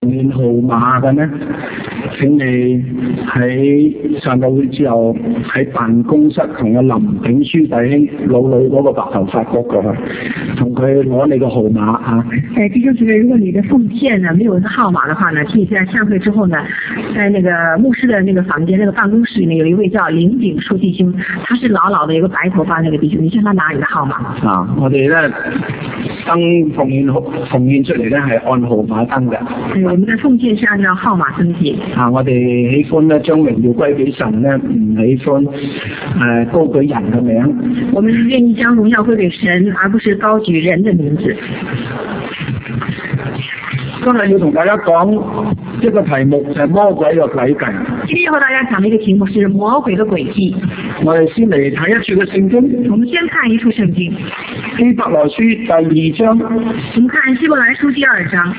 連號碼嘅呢，請你喺上個會之後喺辦公室同阿林炳書弟兄老女嗰個白頭髮嗰個，同佢攞你個號碼啊。 弟兄姊妹，如果你的奉獻呢沒有一個號碼的話呢，請你在散會之後呢，在那個牧師的那個房間那個辦公室裏面有一位叫林炳書弟兄，他是老老的一個白頭髮那個弟兄，你向他拿你的號碼。 啊，我哋咧登奉獻出嚟咧係按號碼登嘅。 我們的奉獻是按照號碼登記。啊， 我哋喜歡咧將榮耀歸俾神咧，唔喜歡高舉人嘅名。 我們願意將榮耀歸給神，而不是高舉人的名字。 今日要同大家講一個題目就係魔鬼嘅詭計。 今天要和大家講的一個題目是魔鬼的詭計。 我哋先嚟睇一處嘅聖經。 我們先看一處聖經。 希伯來書第2章。 我們看希伯來書第2章。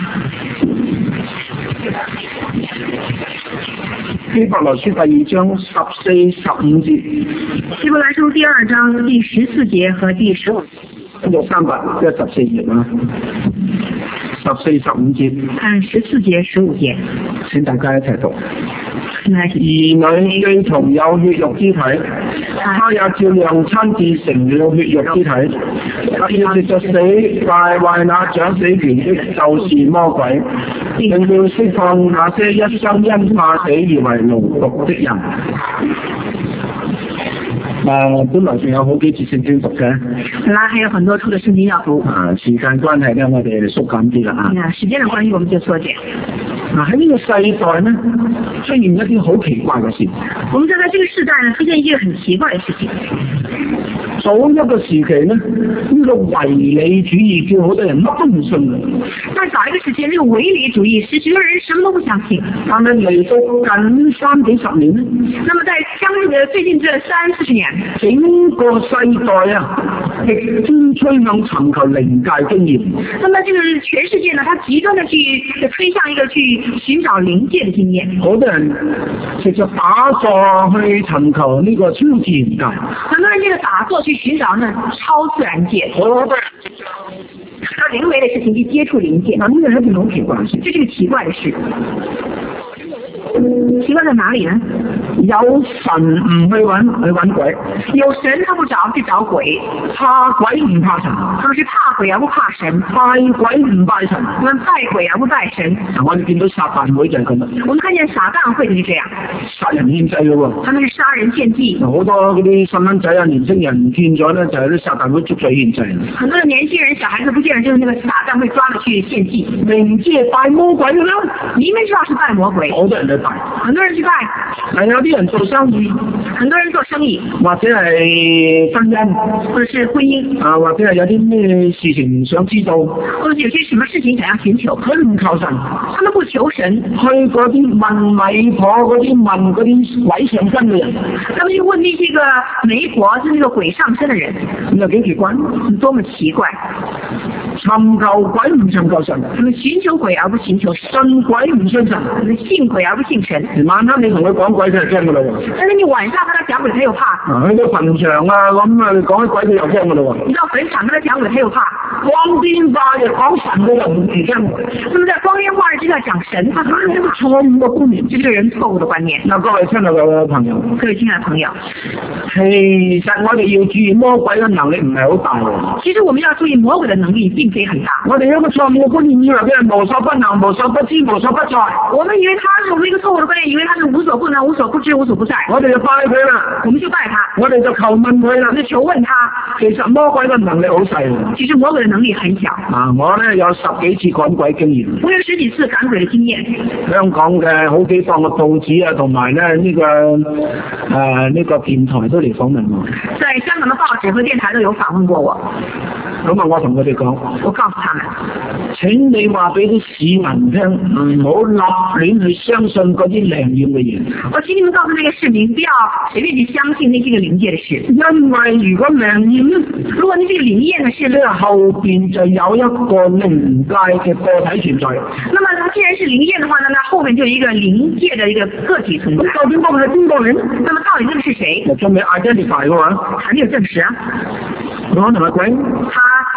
希伯來書第2章14、15節。 希伯來書第2章第14節和第15節。 跟住314頁啊。14、15節。 看14節、15節。 請大家一齊讀。 兒女既同有血肉之體，他也照樣親自成了血肉之體。要藉着死敗壞那掌死權的，就是魔鬼，並要釋放那些一生因怕死而為奴僕的人。本來仲有好幾節聖經讀嘅。 本來還有很多處的聖經要讀。 時間關係咧，我哋縮減啲啦。 時間的關係，我們就縮減。 喺呢個世代呢，出現一啲好奇怪嘅事。 我們在這個世代呢，出現一個很奇怪嘅事情。 早一個時期呢，呢個唯理主義叫好多人乜都唔信。 但早一個時期，呢個唯理主義使許多人什麼都不相信。 但係嚟到近30幾十年呢， 那麼在最近這30-40年， 整個世代啊，極端趨向尋求靈界經驗。 那麼就是全世界呢，它極端的去推向一個去尋找靈界的經驗。 好多人其實打坐去尋求呢個超自然界。 很多人這個打坐去尋找呢超自然界。 好多人他人為的事情去接觸靈界。 呢個係一件好奇怪嘅事。 這是個奇怪的事。奇怪在哪裡呢？ 有神唔去揾鬼， 有神他不去找鬼， 怕鬼唔怕神， 他們是怕鬼而不怕神， 拜鬼唔拜神， 他們拜鬼而不拜神。 我哋見到撒旦會就係咁啦。 我們看見撒旦會就是這樣， 殺人獻祭嘅喎。 他們是殺人獻祭。 好多嗰啲細蚊仔啊、年輕人唔見咗咧，就係啲撒旦會捉咗獻祭。 很多的年輕人、小孩子不見了，就是那個撒旦會抓咗去獻祭。 明知係拜魔鬼嘅啦， 明明知道是拜魔鬼， 好多人去拜， 很多人去拜。 係有啲人做生意， 很多人做生意， 或者係婚姻， 或者是婚姻， 或者係有啲咩事情想知道， 或者有些什麼事情想要尋求， 佢唔求神， 他們不求神， 去嗰啲問媒婆嗰啲問嗰啲鬼上身嘅人， 他們去問那些個媒婆，是那個鬼上身的人， 咁有幾奇怪？ 多麼奇怪！ 尋求鬼唔尋求神， 他們尋求鬼而不尋求神， 信鬼唔信神， 他們信鬼而不信神。 晚黑你同佢講鬼，佢就驚噶啦喎。 但是你晚上跟他講鬼，他又怕。 去到墳場啊，咁啊講起鬼，佢又驚噶啦喎。 你到墳場跟他講鬼，他又怕。 光天化日講神，佢又唔驚。 那麼在光天化日之下講神，他呢個錯誤嘅觀念， 這是人錯誤的觀念。 嗱，各位親愛嘅朋友， 各位親愛的朋友， 其實我哋要注意魔鬼嘅能力唔係好大喎。 其實我們要注意魔鬼的能力並非很大。 我哋有一個錯誤嘅觀念，以為佢係無所不能、無所不知、無所不在。 我們以為他是我們一個錯誤的觀念，以為他是無所不能、無所不知、無所不在。 我哋就拜佢啦， 我們就拜他， 我哋就求問佢啦， 我們就求問他。 其實魔鬼嘅能力好細。 其實魔鬼嘅能力很小。 我咧有10幾次趕鬼經驗。 我有10幾次趕鬼嘅經驗。 香港嘅好幾檔嘅報紙啊，同埋咧呢個電台都嚟訪問我。 在香港嘅報紙和電台都有訪問過我。 咁啊，我同佢哋講， 我告訴他們， 請你話俾啲市民聽，唔好立亂去相信嗰啲靈驗嘅嘢。 我請你們告訴那個市民，不要隨便去相信那些個靈界的事。 因為如果靈驗呢， 如果你這個靈驗的事呢， 後邊就有一個靈界嘅個體存在。 那麼它既然是靈驗的話呢，那後面就有一個靈界的一個個體存在。 咁究竟嗰個係邊個人？ 那麼到底這個是誰？ 仲未 identify 嘅話， 還沒有證實啊。 可能係鬼， 他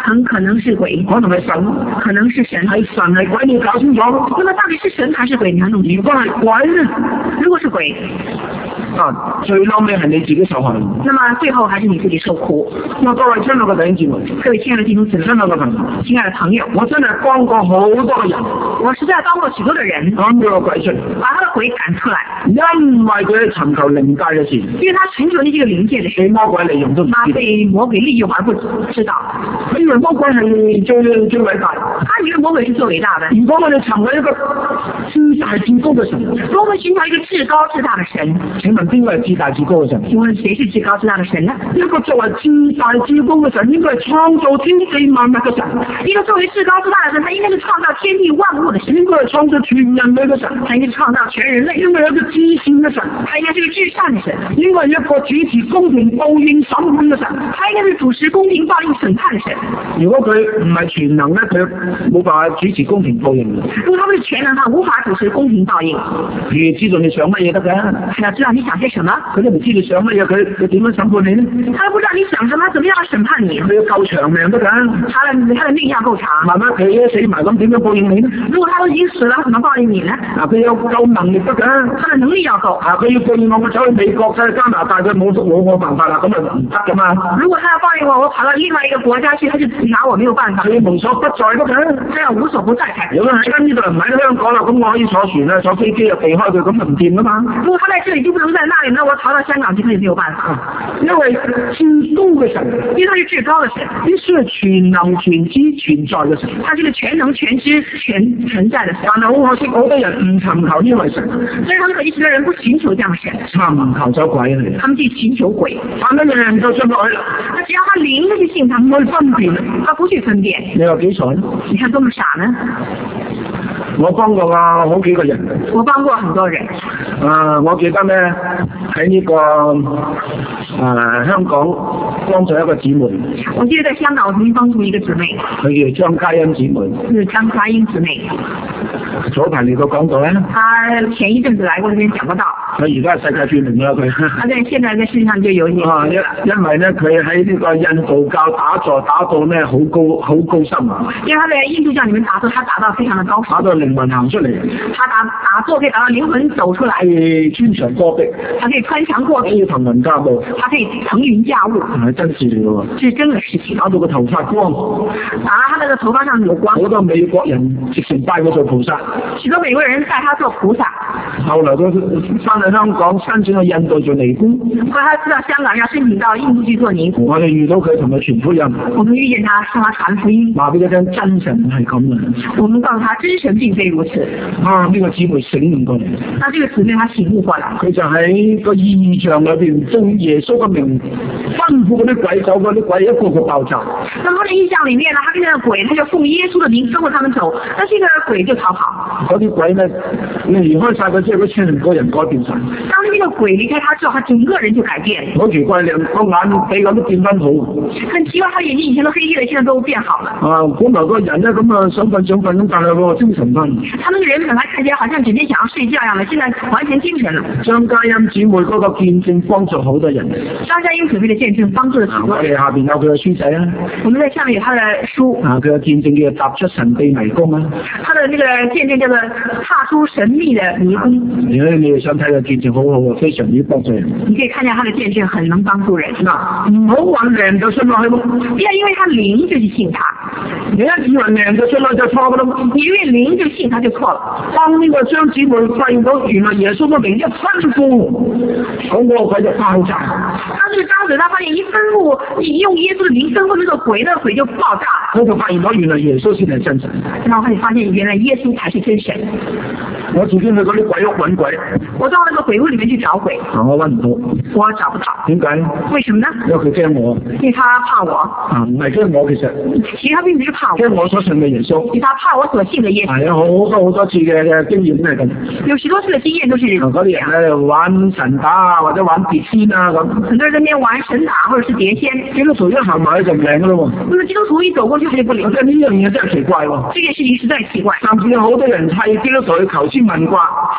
很可能是鬼， 可能係神， 可能是神。 係神係鬼，你搞清楚。 那麼到底是神還是鬼？你要弄清楚。 如果係鬼咧， 如果是鬼， 最嬲尾係你自己受害。 那麼最後還是你自己受苦。 各位親愛嘅弟兄姊妹， 各位親愛的弟兄姊妹， 親愛嘅朋友， 親愛的朋友， 我真係幫過好多嘅人， 我實在幫過許多的人， 趕佢個鬼出嚟， 把他的鬼趕出來， 因為佢尋求靈界嘅事， 因為他尋求呢這個靈界的事， 被魔鬼利用都唔知道， 他被魔鬼利用而不知道， 佢以為魔鬼係最偉大， 他以為魔鬼是最偉大的。 如果我哋尋求一個至大至高嘅神， 如果我們尋找一個至高至大的神， 請問邊個係至大至高嘅神？ 請問誰是至高至大的神呢？ 一個作為至大至高嘅神，應該係創造天地萬物嘅神。 一個作為至高至大的神，他應該是創造天地萬物的神， 應該係創造全人類嘅神， 他應該是創造全人類， 應該係一個至善嘅神， 他應該是一個至善的神， 應該係一個主持公平報應審判嘅神， 他應該是主持公平報應審判的神。 如果佢唔係全能咧，佢冇辦法主持公平報應。 如果他不是全能，他無法主持公平報應。 你知道你想乜嘢得㗎？ 他要知道你想些什麼， 佢都唔知你想乜嘢，佢點樣審判你呢？ 他都不知道你想什麼，怎麼樣審判你？ 佢要夠長命得㗎， 他的命要夠長。 慢慢佢一死埋咁點樣報應你呢？ 如果他都已經死了，怎麼報應你呢？ 佢有夠能力得㗎， 他的能力要夠。 佢要報應我走去美國、走去加拿大，佢冇辦法啦，咁啊唔得㗎嘛。 如果他要報應我跑到另外一個國家去，他就拿我沒有辦法。 佢無所不在得㗎， 這樣無所不在才。 如果喺呢度唔喺香港啦，咁我可以坐船啦、坐飛機又避開佢，咁就唔掂㗎嘛。 如果他在這裡就不能在那裡，那我逃到香港去，他也沒有辦法。 因為至高嘅神， 因為他是至高的神， 必須係全能全知全在嘅神。 他是個全能全知全存在的神。 但係好可惜，好多人唔尋求呢位神。 所以很可惜，許多人不尋求這樣的神， 尋求咗鬼嚟。 他們去尋求鬼。 但係人就信落去啦。 那只要他靈就去信他， 唔去分辨， 他不去分辨。 你話幾傻呢？ 你看多麼傻呢？ 我幫過好幾個人。 我幫過很多人。 我記得咧喺呢個香港幫助一個姊妹。 我記得在香港，我曾經幫助一個姊妹。 佢叫張嘉欣姊妹。 是張嘉欣姊妹。 早排嚟過講道咧。 他前一陣子來過這邊講過道。 佢而家係世界著名啦佢。 他在現在在世界上就有一點。 因為咧佢喺呢個印度教打坐打到咧好高深啊。 因為他在印度教裡面打坐，他打到非常的高深。 打到靈魂行出嚟。 他打坐可以打到靈魂走出來。 穿牆過壁。 他可以穿牆過壁。 可以騰雲駕霧。 他可以騰雲駕霧。 係真事嚟嘅喎。 是真嘅事情。 打到個頭髮光。 打他那個頭髮上有光。 好多美國人直情拜佢做菩薩。 許多美國人拜他做菩薩。 後來佢翻去香港申請去印度做尼姑。 後來他知道香港要申請到印度去做尼姑。 我哋遇到佢同佢傳福音。 我們遇見他向他傳福音。 話俾佢聽真神係咁嘅。 我們告訴他真神並非如此。 呢個姊妹醒悟過嚟。 那這個姊妹他醒悟過來。 佢就喺個異象裏邊，將耶穌嘅名吩咐嗰啲鬼走，嗰啲鬼一個個爆炸。 那麼他的異象裡面呢，他跟那個鬼，他就奉耶穌的名吩咐他們走，但是這個鬼就逃跑。 嗰啲鬼呢，你離開晒佢之後，佢成個人改變晒。 當呢個鬼離開他之後，他整個人就改變。 好奇怪，連個眼鼻咁都變翻好。 很奇怪，他眼睛以前都黑黑的，現在都變好了。 本來個人呢咁啊想瞓咁，但係個精神翻。 他那個人本來看起來好像整天想要睡覺一樣的，現在完全精神了。 張嘉欣姊妹嗰個見證幫助好多人。 張嘉欣姊妹的見證幫助了許多人。 我哋下邊有佢嘅書仔啊。 我們在下面有他的書。 佢嘅見證叫做踏出神秘迷宮啊。 他的那個見證叫做踏出神秘的迷宮。 如果你哋想睇嘅見證好好啊，非常之幫助人。 你可以看見他的見證很能幫助人。 嗱，唔好話靈就信落去咯。 不要因為他靈就去信他。 你一以為靈就信落就錯噶啦。 你因為靈就信他就錯了。 當呢個張姊妹發現到原來耶穌嘅名一吩咐，咁個鬼就爆炸。 當這個張嘴他發現一吩咐，用耶穌的名吩咐那個鬼，那個鬼就爆炸。 佢就發現到原來耶穌先係真神。 然後他就發現原來耶穌才是真神。 我自己去嗰啲鬼屋揾鬼。 我到那個鬼屋裡面去找鬼。 我揾唔到。 我找不到。 點解？ 為什麼呢？ 因為佢驚我。 因為他怕我。 唔係驚我其實。 其實他並不是怕我。 驚我所信嘅耶穌。 其實他怕我所信嘅耶穌。 係啊，好多次嘅經驗都係咁。 有許多次嘅經驗都是。 嗰啲人咧玩神打啊，或者玩碟仙啊咁。 很多人在那邊玩神打或者是碟仙。 基督徒一行埋去就唔靈噶咯喎。 那麼基督徒一走過去他就不靈。 呢樣嘢真係奇怪喎。 這件事情實在奇怪。 甚至有好多人係基督徒去求籤問卦。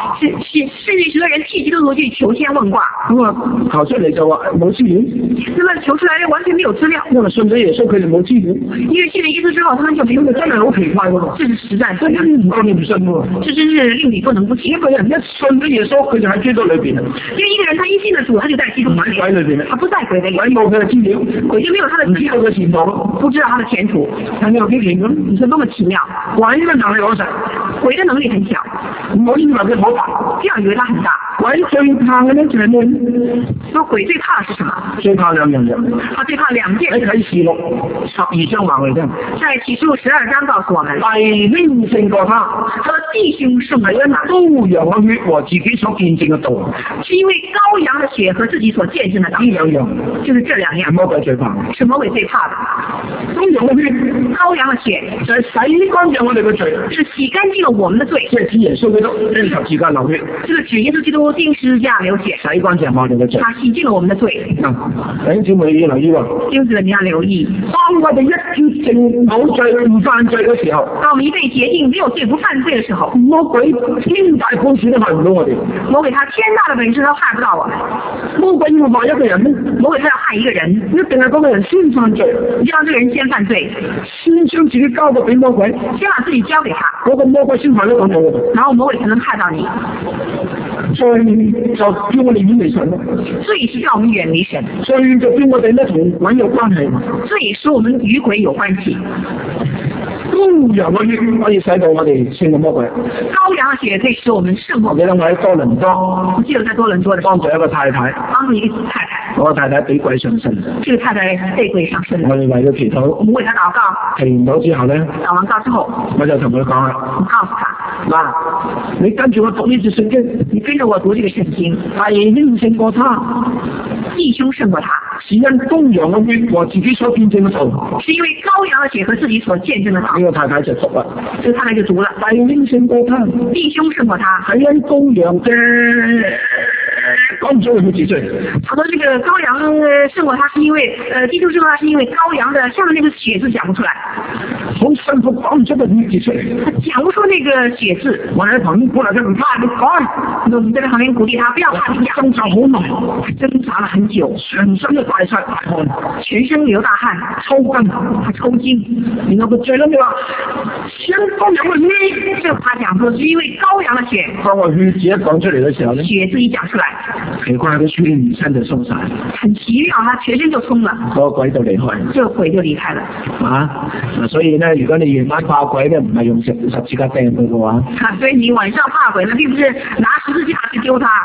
甚至许多人替基督徒去求签問卦。 咁啊，求出嚟就話冇資料。 那麼求出來完全沒有資料。 因為信咗耶穌，佢哋冇資料。 因為信了耶穌之後，他們就沒有資料。 真係好奇怪喎！ 這是實在， 真係唔夠你唔信喎。 這真是令你不能不信。 一個人一信咗耶穌，佢就喺基督裏邊。 因為一個人他一信了主，他就在基督裏面。 鬼裏邊， 他不在鬼裏面。 鬼冇佢嘅資料， 鬼就沒有他的資料。 嘅前途， 不知道他的前途。 係咪有幾奇咁？ 你說多麼奇妙！ 鬼嘅能力好細， 鬼的能力很小， 唔好以為佢好大， 不要以為他很大。 鬼最怕嘅呢就係咩？ 說鬼最怕的是什麼？ 最怕兩樣嘢。 他最怕兩件。 喺啟示錄12章話我哋聽。 在啟示錄12章告訴我們， 弟兄勝過他， 他的弟兄勝過他， 羔羊嘅血和自己所見證嘅道， 是因為羔羊的血和自己所見證的道。 呢兩樣， 就是這兩樣。 魔鬼最怕， 是魔鬼最怕的。羔羊的血就係洗乾淨我哋嘅罪， 是洗乾淨了我們的罪。 即係指耶穌基督釘十字架流血， 這個指耶穌基督釘十字架流血， 洗乾淨我哋嘅罪， 他洗淨了我們的罪。 弟兄姊妹要留意喎， 弟兄姊妹你要留意， 當我哋一潔淨冇罪唔犯罪嘅時候， 當我們一被潔淨沒有罪不犯罪的時候， 魔鬼天大本事都害唔到我哋。 魔鬼他天大的本事都害不到我們。 魔鬼要害一個人咧， 魔鬼他要害一個人， 一定係嗰個人先犯罪， 一定要這個人先犯罪， 先將自己交過俾魔鬼， 先把自己交給他， 嗰個魔鬼先害得到我， 然後魔鬼才能害到你。 罪就叫我哋遠離神咯， 罪是叫我們遠離神， 罪就叫我哋咧同鬼有關係， 罪使我們與鬼有關係。 羔羊嘅血可以使到我哋勝過魔鬼。 羔羊嘅血可以使我們勝過。 我記得我喺多倫多， 我記得在多倫多的時候， 幫助一個太太， 幫助一個太太， 我個太太俾鬼上身， 這個太太被鬼上身了。 我哋為咗祈禱， 我們為他禱告， 祈完禱之後咧， 禱完告之後， 我就同佢講啦， 我告訴他， 嗱，你跟住我讀呢節聖經， 你跟着我讀這個聖經， 弟兄勝過他， 弟兄勝過他， 是因羔羊嘅血和自己所見證嘅道， 是因為羔羊嘅血和自己所見證嘅道。 呢個太太就讀啦， 這個太太就讀了， 弟兄勝過他， 弟兄勝過他， 係因羔羊嘅講唔出佢自罪。 他說這個羔羊勝過他是因為弟兄勝過他是因為羔羊的下面那個血字講不出來， 好辛苦講唔出個字出嚟， 他講不出那個血字。 我喺旁邊鼓勵佢唔怕，你講， 我在旁邊鼓勵他不要怕，你講。 掙扎好耐， 掙扎了很久， 全身都大晒大汗， 全身流大汗， 抽筋， 他抽筋。 然後佢最撚你話，因羔羊嘅血， 這他講說是因為羔羊的血。 當我血字一講出嚟嘅時候咧， 血字一講出來， 奇怪佢全身就鬆晒， 很奇妙，他全身就鬆了， 個鬼就離開， 這個鬼就離開了。 所以咧，如果你夜晚怕鬼咧，唔係用十字架掟佢嘅話， 所以你晚上怕鬼呢，並不是拿十字架去丟他。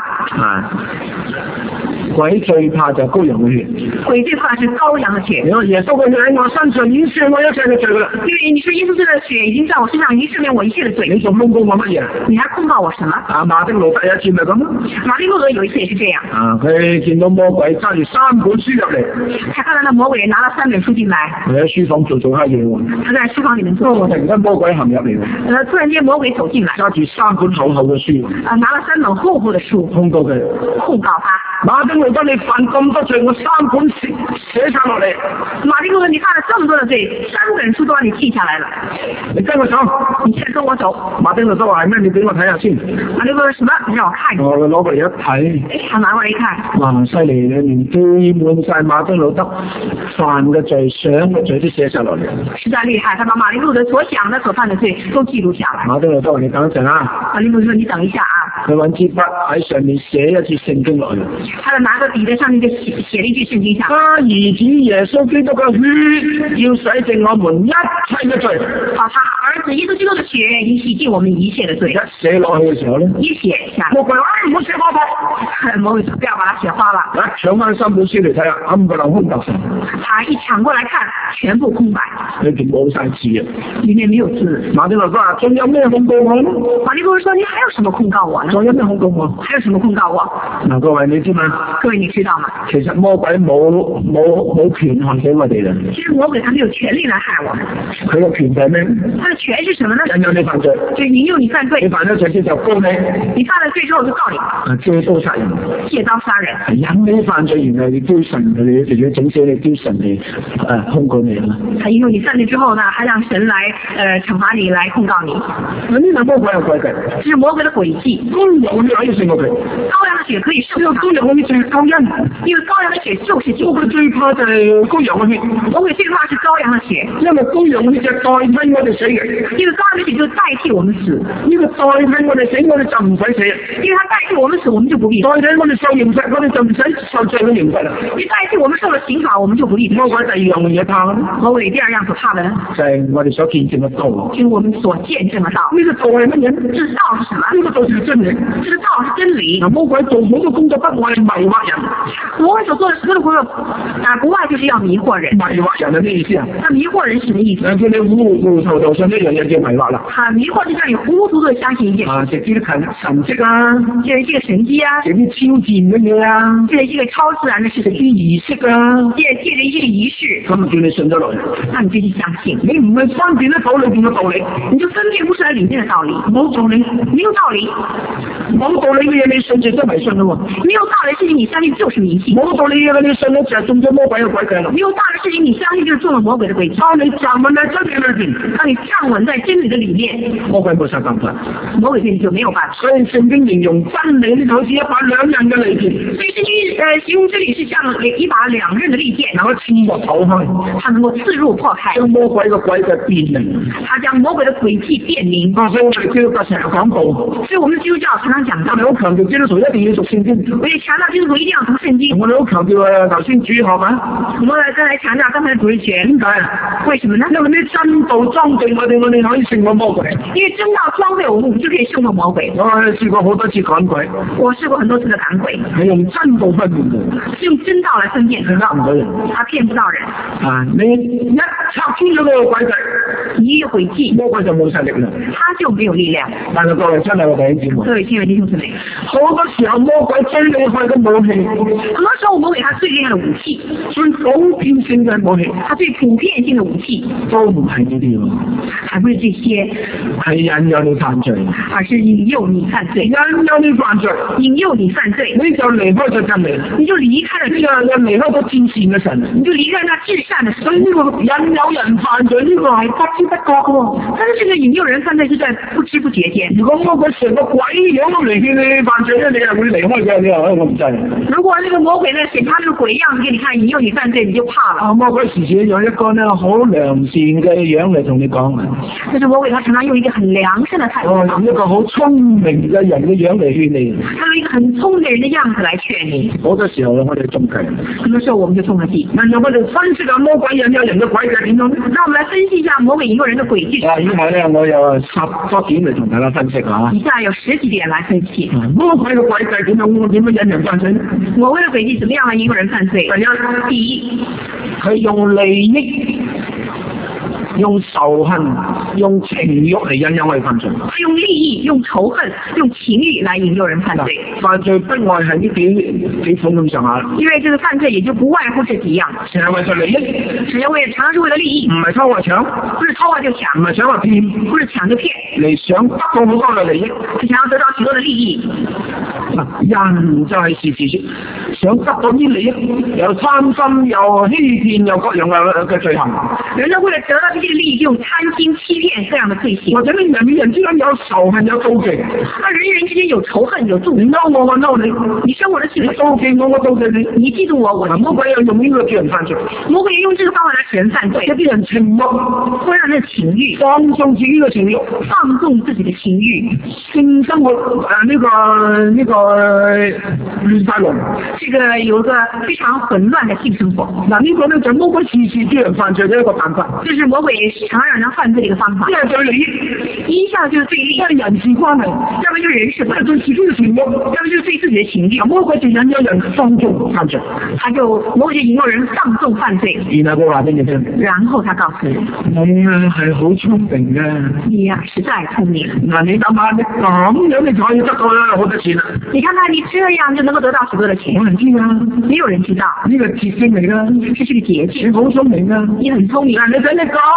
鬼最怕就係羔羊嘅血， 鬼最怕是羔羊嘅血。 因為耶穌嘅血喺我身上已經赦我一切嘅罪啦。 因為你說耶穌嘅血已經在我身上已經赦免我一切嘅罪， 你仲控告我乜嘢？ 你還控告我什麼？ 馬丁路德有一次咪咁咯。 馬丁路德有一次也是這樣。 佢見到魔鬼揸住3本書入嚟， 他看到那魔鬼拿了3本書進來， 佢喺書房做下嘢喎。 他在書房裡面做。 突然間魔鬼行入嚟喎。 突然間魔鬼走進來， 揸住3本厚厚嘅書。 拿了3本厚厚嘅書， 控告佢， 控告他。 馬丁路德你犯咁多罪，我3本寫晒落嚟。 馬丁路德你犯了這麼多的罪，3本書都讓你記下來了。 你跟我走， 你先跟我走。 馬丁路德話係咩？你俾我睇下先。 馬丁路德什麼？你讓我看。 我攞過嚟一睇， 他拿過來一看， 哇！犀利，裏面堆滿晒馬丁路德犯嘅罪、想嘅罪都寫晒落嚟。 實在厲害，他把馬丁路德所想的、所犯的罪都記錄下來。 馬丁路德話：你等一陣啊。 馬丁路德說：你等一下啊。 佢揾支筆喺上面寫一節聖經落去。 他就拿個筆在上面就寫了一句聖經下。 他兒子耶穌基督嘅血要洗淨我們一切嘅罪。 他兒子耶穌基督的血已洗淨我們一切的罪。 一寫落去嘅時候咧， 一寫下， 魔鬼話：唔好寫花布。 魔鬼說：不要把它寫花了。 一搶翻3本書嚟睇下，冚唪唥空白晒。 他一搶過來看，全部空白， 裏邊冇晒字啊！ 裡面沒有字。 馬丁路德話：仲有咩控告我咧？ 馬丁路德說：你還有什麼控告我呢？ 仲有咩控告我？ 還有什麼控告我？ 嗱，各位你知嘛？ 各位你知道嗎？ 其實魔鬼冇權害俾我哋啦。 其實魔鬼他沒有權利來害我們。 佢嘅權係咩？ 他的權是什麼呢？ 引誘你犯罪。 就引誘你犯罪。 你犯咗罪之後就告你。 你犯了罪之後就告你。 借刀殺人。 借刀殺人。 引你犯罪，然後你丟神，你就要整死你丟神嚟控告你啦。 他引誘你犯罪之後呢，還讓神來懲罰你，來控告你。 呢個魔鬼有詭計。 這是魔鬼的詭計。 羔羊嘅血可以勝過佢， 羔羊的血可以勝過他， 羔羊嘅血就係救恩。 因為羔羊的血就是救恩。 我最怕就係羔羊嘅血， 魔鬼最怕是羔羊的血， 因為羔羊嘅血就代替我哋死嘅， 因為羔羊的血就代替我們死， 呢個代替我哋死，我哋就唔使死， 因為他代替我們死，我們就不必死。 代替我哋受刑罰，我哋就唔使受罪嘅刑罰啦。 因為代替我們受了刑罰，我們就不必死。 魔鬼第二樣嘢怕嘅， 魔鬼第二樣所怕的就係我哋所見證嘅道。 就是我們所見證的道。 呢個道係乜嘢？ 這道是什麼？ 呢個道是真理， 這個道是真理。 魔鬼做好多工作不外係迷惑人， 魔鬼所做的所有的工作，不外就是要迷惑人。 迷惑人係咩意思啊？ 那迷惑人是什麼意思？ 叫你糊糊塗塗信一樣嘢叫迷惑啦。 迷惑就讓你糊糊塗塗相信一件事。 食啲神蹟啊， 這個神蹟啊， 食啲超自然嘅嘢啊， 這個超自然的事情， 啲儀式啊， 借着一些儀式， 咁叫你信咗落嚟。 那你就去相信。 你唔係分辨得到裏邊嘅道理， 你就分辨不出來裏面的道理。 冇道理， 沒有道理， 冇道理嘅嘢你信就真迷信咯。 沒有道理的事情你相信就是迷信。 冇道理嘅嘢你信咧就係中咗魔鬼嘅詭計啦。 沒有道理的事情你相信就是中了魔鬼的詭計。 當你站穩喺真理裏邊， 當你站穩在真理的裡面， 魔鬼冇晒辦法。 魔鬼對你就沒有辦法。 所以聖經形容真理呢就好似一把兩刃嘅利劍。 所以聖經形容真理是像一把兩刃的利劍， 能夠刺入剖開， 它能夠刺入破開， 將魔鬼嘅詭計辨明， 它將魔鬼的詭計辨明。 所以我哋基督教成日講道， 所以我們基督教常常講到， 我哋好強調基督徒一定要讀聖經， 我也強調基督徒一定要讀聖經。 我哋好強調頭先主學嘛， 我們剛才強調剛才主日學， 點解啊？ 為什麼呢？ 因為啲真道裝備我哋可以勝過魔鬼。 因為真道裝備我們就可以勝過魔鬼。 我試過好多次趕鬼， 我試過很多次的趕鬼， 係用真道分辨嘅， 是用真道來分辨， 佢呃唔到人， 他騙不到人。 你一拆穿咗呢個詭計， 一詭計， 魔鬼就冇勢力啦， 他就沒有力量。 但係各位親愛嘅弟兄姊妹， 各位親愛的弟兄姊妹， 好多時候魔鬼最厲害嘅武器， 很多時候魔鬼他最厲害的武器， 最普遍性嘅武器， 他最普遍性的武器， 都唔係呢啲喎， 還不是這些， 係引誘你犯罪， 而是引誘你犯罪， 引誘你犯罪， 引誘你犯罪， 你就離開咗真理， 你就離開了呢個離開咗至善嘅神， 你就離開那至善的神。 所以呢個引誘人犯罪呢個係不知不覺嘅喎。 但是這個引誘人犯罪是在不知不覺間。 如果魔鬼成個鬼樣咁嚟勸你犯罪咧，你係會離開嘅。你話我唔制。如果那個魔鬼呢，顯他那個鬼樣子給你看，引誘你犯罪，你就怕了。 魔鬼時時用一個呢好良善嘅樣嚟同你講。 就是魔鬼，他常常用一個很良善的態度。 用一個好聰明嘅人嘅樣嚟勸你。 他用一個很聰明的人的樣子來勸你。 好多時候我哋中計。 很多時候我們就中了計。 那我哋分析下魔鬼引誘人嘅詭計點樣？ 那我們來分析一下魔鬼引誘人的詭計。 以下呢，我有10多點嚟同大家分析下。 以下有10幾點來分析。 魔鬼嘅詭計點樣引人犯罪呢？ 魔鬼嘅詭計怎麼樣來引誘人犯罪？第一， 佢用利益、用仇恨、用情慾嚟引誘我哋犯罪。 用利益、用仇恨、用情慾來引誘人犯罪。 犯罪不外係呢幾款咁上下。 因為這個犯罪也就不外乎這幾樣。 成日為咗利益， 常常是為了利益， 唔係偷話搶， 不是偷話就搶， 唔係搶話騙， 不是搶就騙， 嚟想得到好多嘅利益， 是想要得到許多的利益。 人就係時想得到啲利益，又貪心又欺騙又各樣嘅罪行。 人呢為了得到這些利益，就用貪心、欺騙這樣的罪行。 或者你人與人之間有仇恨有妒忌， 那人與人之間有仇恨有妒忌， 你嬲我，我嬲你， 你生我的氣， 你妒忌我，我妒忌你， 你嫉妒我，我魔鬼又用呢個叫人犯罪， 魔鬼用這個方法來使人犯罪， 一啲人情慾， 會讓人情慾放縱自己嘅情慾， 放縱自己的情慾， 性生活呢個亂晒龍， 這個有一個非常混亂的性生活。 嗱呢個呢就魔鬼時時叫人犯罪嘅一個辦法， 這是魔鬼常讓人犯罪的一個方法。 一係對利益， 一向就是對利益， 一係人事關係， 要麼就是人事關係， 對自己嘅情慾， 要麼就是對自己的情慾。 魔鬼就引誘人放縱犯罪， 魔鬼就引誘人放縱犯罪。 然後佢話俾你聽， 然後他告訴你， 你係好聰明嘅， 你呀實在聰明。 嗱你諗下，你咁樣你就可以得到啦好多錢啦。 你看看你這樣就能夠得到許多的錢， 冇人知啊， 沒有人知道， 呢個捷徑嚟㗎， 這是個捷徑。 你好聰明啊， 你很聰明啊， 你睇你咁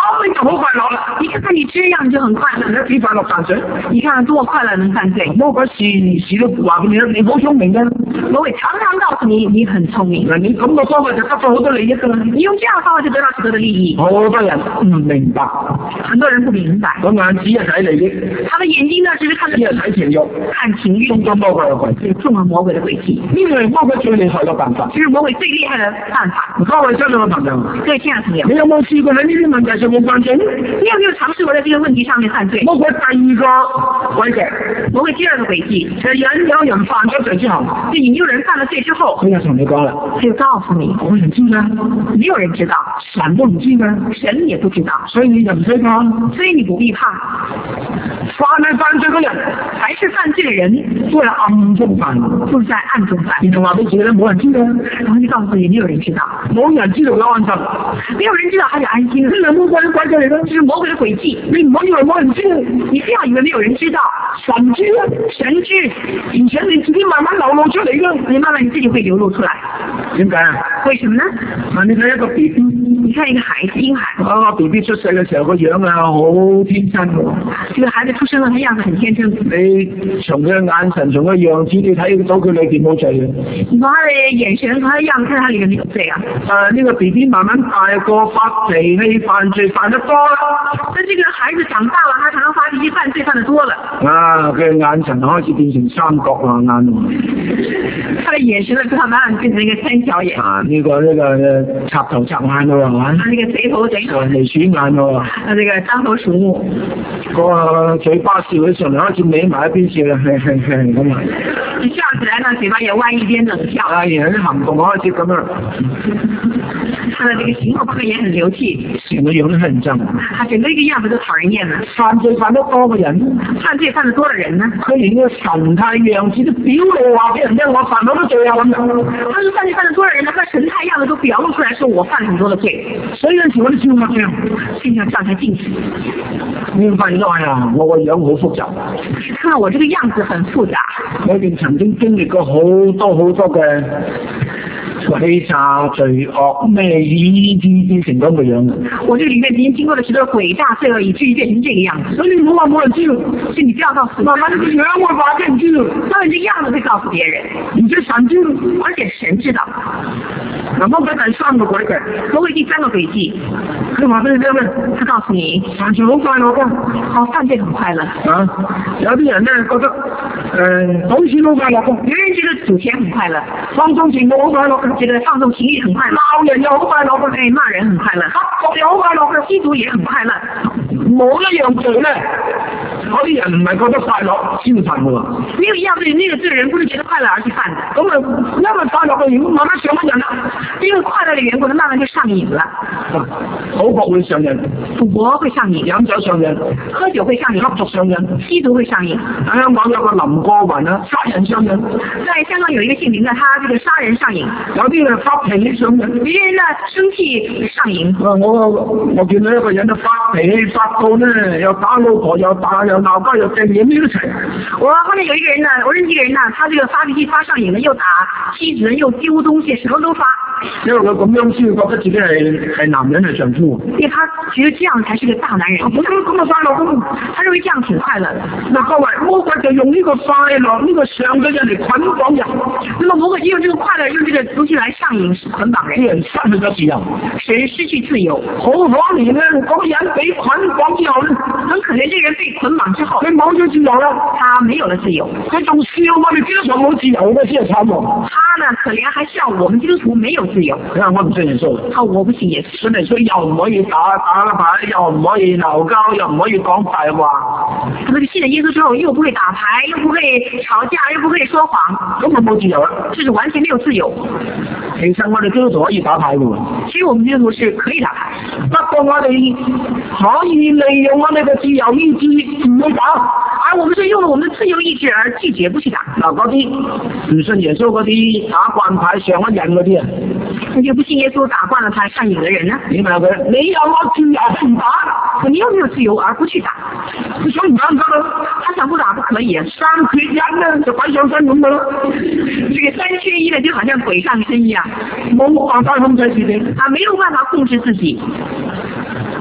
你就好快樂啦。 你看看你這樣就很快樂， 你幾快樂犯罪？ 你看多快樂能犯罪。 魔鬼時時都話俾你好聰明嘅。 魔鬼常常告訴你，你很聰明。 你咁嘅方法就得到好多利益㗎啦。 你用這樣的方法就得到許多的利益。 好多人唔明白， 很多人不明白。 個眼只係睇利益， 他的眼睛呢，只是看只係睇情慾， 看情慾， 中咗魔鬼嘅詭計， 中了魔鬼的詭計。 呢個係魔鬼最厲害嘅辦法。 這是魔鬼最厲害的辦法。 各位親愛嘅朋友， 各位親愛的朋友， 你有冇試過喺呢啲問題上面犯罪？ 你有沒有嘗試過在這個問題上面犯罪？ 魔鬼第二個詭計， 魔鬼第二個詭計， 就係引誘人犯咗罪之後， 就引誘人犯了罪之後， 佢就同你講啦， 他就告訴你， 冇人知㗎， 沒有人知道， 神都唔知㗎， 神也不知道， 所以你就唔使怕， 所以你不必怕。 犯罪嘅人， 凡是犯罪的人， 都係暗中犯， 都是在暗中犯。 然後話俾自己咧，冇人知㗎， 然後就告訴你，沒有人知道， 冇人知道佢安心， 沒有人知道他就安心了。 呢係魔鬼嘅詭計嚟㗎， 這是魔鬼的詭計。 你唔好以為冇人知， 你不要以為沒有人知道， 神知啊， 神知， 而且你自己慢慢流露出嚟㗎， 你慢慢你自己會流露出來。 點解啊？ 為什麼呢？ 你睇一個 B B， 你看一個孩子，嬰孩， B B 出世嘅時候個樣啊，好天真喎。 這個孩子出生了，他樣子很天真。 你從佢嘅眼神，從佢樣子，你睇到佢裏邊冇罪嘅。 你從他的眼神，從他的樣子，看他裏面沒有罪啊。 呢個 B B 慢慢大個發脾氣犯罪犯得多啦。 但這個孩子長大了，他常常發脾氣犯罪犯得多了。 佢嘅眼神開始變成三角眼喎。 他的眼神呢，慢慢變成一個三角眼。 呢個插頭插眼咯，係嘛？ 呢個賊頭賊腦。 眉鼠眼喎。 這個獐頭鼠目。 個嘴巴笑起上嚟開始歪埋一邊笑啦，咁啊！ 你笑起來呢，嘴巴也歪一邊冷笑。 然後啲行動開始咁樣。 他的這個行動也很流氣， 成個樣都很憎。 他整個一個樣子都討人厭啦。 犯罪犯得多嘅人， 犯罪犯得多嘅人呢？ 佢連個神態樣子都表露話俾人聽，我犯咗多罪啊咁樣。 他是犯罪犯得多嘅人呢，他神態樣子都表露出來，說我犯了很多的罪。 所以有陣時我哋照下鏡， 先要照下鏡子。 你會發現哎呀，我個樣好複雜。 看到我這個樣子很複雜。 我哋曾經經歷過好多嘅詭詐罪惡咩以致變成咁嘅樣。 我這個裡面已經經過了許多詭詐罪惡，以至於變成這個樣子。 所以你唔好話冇人知道， 所以你不要告訴。 慢慢你個樣會話俾人知道， 當然這個樣子會告訴別人， 而且神知道， 而且神知道。 魔鬼第三個詭計， 魔鬼第三個詭計， 佢話俾你聽咩？ 他告訴你， 犯罪好快樂㗎。 好，犯罪很快樂。 有啲人咧覺得賭錢好快樂㗎， 有人覺得賭錢很快樂， 放縱情慾好快樂㗎， 覺得放縱情慾很快樂， 鬧人又好快樂㗎， 罵人很快樂， 吸毒又好快樂㗎， 吸毒也很快樂。 冇一樣罪咧，嗰啲人唔係覺得快樂先犯㗎喎。 沒有一樣罪，那個罪人不是覺得快樂而去犯的。 咁啊，因為快樂嘅緣故，慢慢上咗癮啦。 因為快樂嘅緣故，慢慢就上癮了。 賭博會上癮， 賭博會上癮， 飲酒上癮， 喝酒會上癮， 吸毒上癮， 吸毒會上癮。 喺香港有個林過雲啊，殺人上癮。 在香港有一個姓林的，他這個殺人上癮。 有啲人發脾氣上癮， 有啲人呢生氣上癮。 我見到一個人啊，發脾氣發到呢，又打老婆，又打又鬧交，又掟嘢咩都齊。 我後面有一個人呢，我認識一個人呢，他這個發脾氣發上癮了，又打妻子，又丟東西，什麼都發。 因為佢咁樣先覺得自己係男人係丈夫。 因為他覺得這樣才是個大男人。 咁啊快樂咁， 他認為這樣挺快樂。 嗱，各位魔鬼就用呢個快樂呢個上嘅人嚟捆綁人。 那麼魔鬼就用這個快樂，用這個東西來上癮捆綁人。 啲人失去咗自由， 使人失去自由。 好可憐咧，嗰個人被捆綁之後咧， 很可憐，這個人被捆綁之後， 佢冇咗自由啦， 他沒有了自由。 佢仲笑我哋基督徒冇自由嘅先係慘喎。 他呢可憐，還笑我們基督徒沒有自由。 因為我唔信耶穌。 我不信耶穌。 信耶穌又唔可以打牌，又唔可以鬧交，又唔可以講大話。 他們信了耶穌之後，又不會打牌，又不會吵架，又不會說謊， 咁就冇自由啦。 這是完全沒有自由。 其實我哋基督徒可以打牌嘅喎。 其實我們基督徒是可以打牌， 不過我哋可以利用我哋嘅自由意志唔去打， 而我們是用了我們的自由意志而拒絕不去打。 嗱，嗰啲唔信耶穌嗰啲打慣牌上咗癮嗰啲啊， 那就不信耶穌打慣了牌上癮的人呢？ 你問佢，你有冇自由唔打？ 你有沒有自由而不去打？ 你想唔打唔得咯？ 他想不打不可以啊， 三缺一咧就鬼上身咁嘅咯。 這個三缺一呢，就好像鬼上身一樣， 冇辦法控制自己， 沒有辦法控制自己。